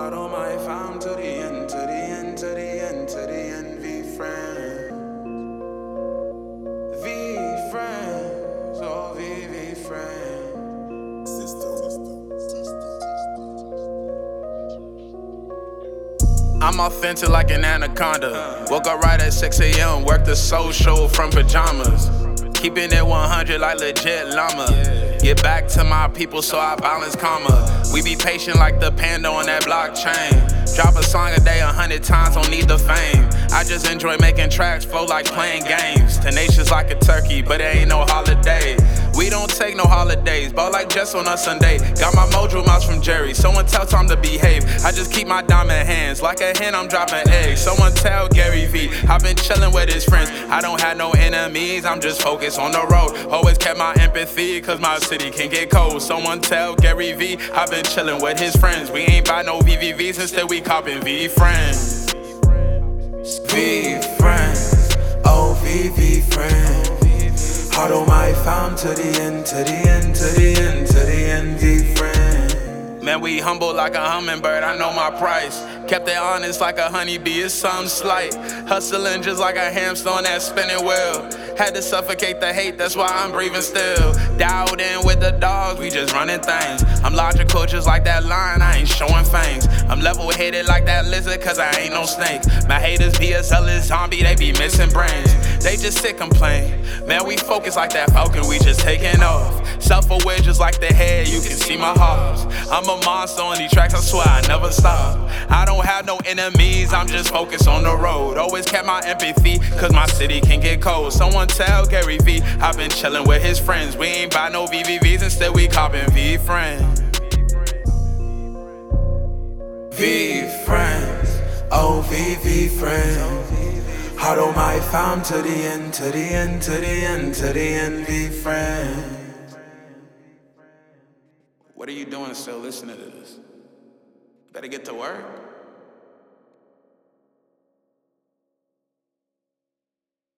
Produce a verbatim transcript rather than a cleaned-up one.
How do my fam to the end, to the end, to the end, to the end, V friend. V friends, oh V, V friend. Sister, I'm authentic like an anaconda. Woke up right at six A M, worked the social from pajamas. Keeping it one hundred like legit llama. Get back to my people so I balance karma. We be patient like the panda on that blockchain. Drop a song a day a hundred times, don't need the fame. I just enjoy making tracks, flow like playing games. Tenacious like a turkey, but it ain't no holiday. We don't take no holidays, ball like Jess on a Sunday. Got my mojo mouse from Jerry, someone tell Tom to behave. I just keep my diamond hands, like a hen I'm dropping eggs. Someone tell Gary V, I've been chilling with his friends. I don't have no enemies, I'm just focused on the road. Always kept my empathy, cause my city can get cold. Someone tell Gary V, I've been chilling with his friends. We ain't buy no V V Vs, instead we copping V friends. V friends, oh V V friends. Huddle my fam to the end, to the end, to the end, to the end, V friend. Man, we humble like a hummingbird, I know my price. Kept it honest like a honeybee, it's something slight. Hustling just like a hamster on that spinning wheel. Had to suffocate the hate, that's why I'm breathing still. Dialed in with the dogs, we just running things. I'm logical just like that lion, I ain't showing fangs. I'm level-headed like that lizard, cause I ain't no snake. My haters be a zealous zombie, they be missing brains. They just sit complain. Man, we focus like that falcon, we just taking off. Self-aware just like the head, you can see my heart. I'm a monster on these tracks, I swear I never stop. I don't have no enemies, I'm just focused on the road. Always kept my empathy, cause my city can get cold. Someone tell Gary V, I've been chilling with his friends. We ain't buy no V V Vs, instead we copping V friends. V friends, oh V V friends. Huddle my fam to the end, to the end, to the end, to the end, V friends. What are you doing still listening to this? Better get to work.